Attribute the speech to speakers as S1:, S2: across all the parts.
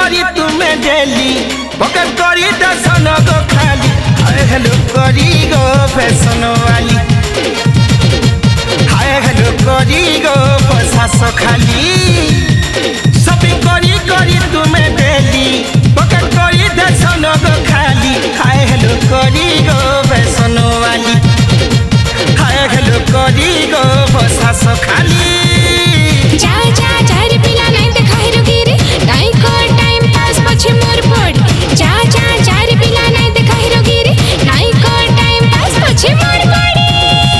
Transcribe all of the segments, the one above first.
S1: करी तुम्हें डेली पकड़ करी दर्शन गो खाली हाय हेलो करी गो फैशन वाली हाय हेलो करी गो प्रशास खाली शॉपिंग करी तुम्हें डेली पकड़ करी दर्शन गो खाली हाय हेलो करी गो फैशन वाली हाय हेलो करी गो प्रशास खाली
S2: जा जा जा रे पिला नहीं देखा हेरो गिरी नहीं को टाइम पास पछे मोर पड़ी जा जा जा रे पिला नहीं देखा हेरो गिरी नहीं को टाइम पास पछे मोर पड़ी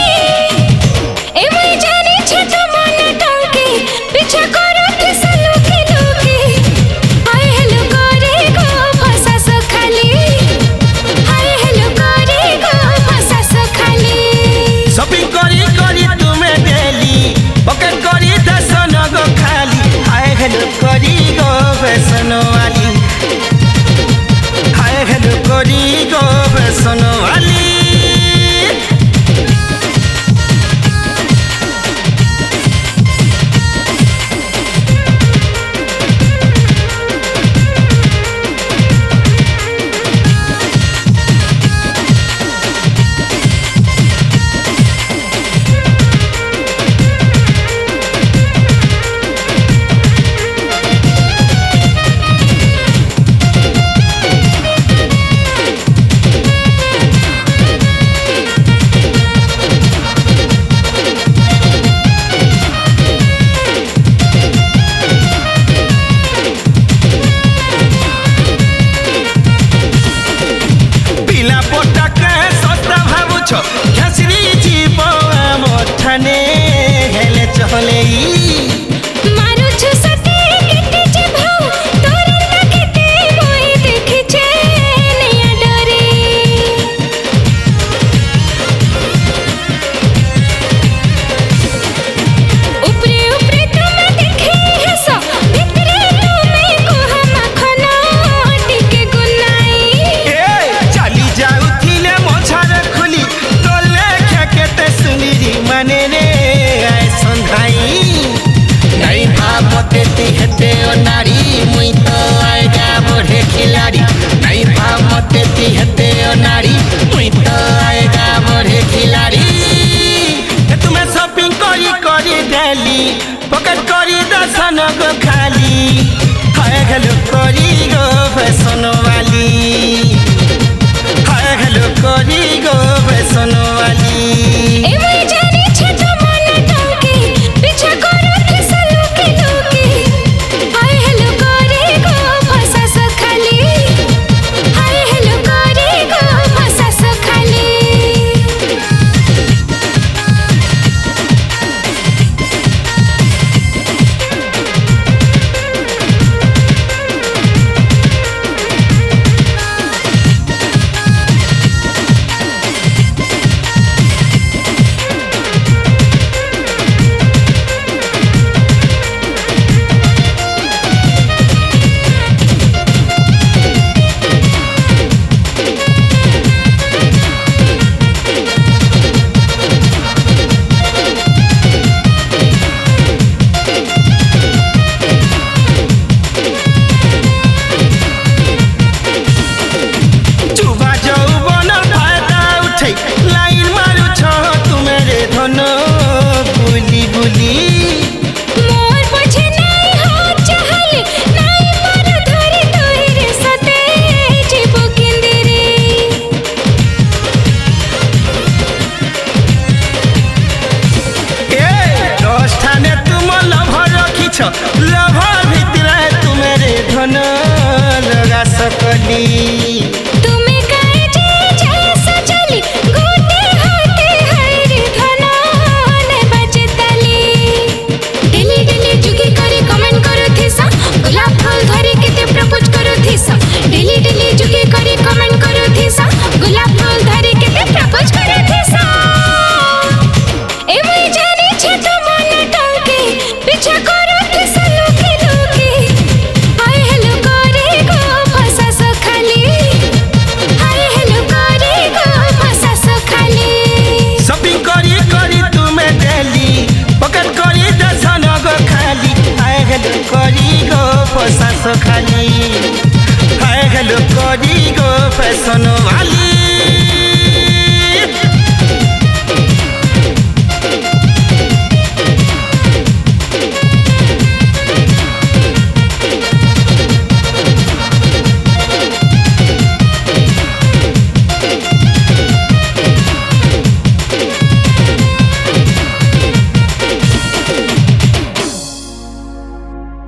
S2: ए मुई जाने छे तो मन टंके पीछे करो थे सलूके लूके हाय हेलो करे गो फसास खाली हाय हेलो करे गो फसास खाली
S1: शॉपिंग करी तुम्हें डेली पकड़ करी दर्शन गो खाली हाय हेलो करी गो फैशन वाली हाय हेलो करी गो फैशन वाली पिला पोटा के सस्ता भावुछ खेसरी जीव आम ठाने हेले चले
S2: मारू छु सते केते जे भाव तोर ना केते मोई देखि छे नया डरे ऊपरे ऊपरे तुम देखे हसो भीतरे तुमे को हम खना टिके गुनाई
S1: ए चली जाऊ थिले मोछार खुली तोले हेलो करी गो फैशन वाली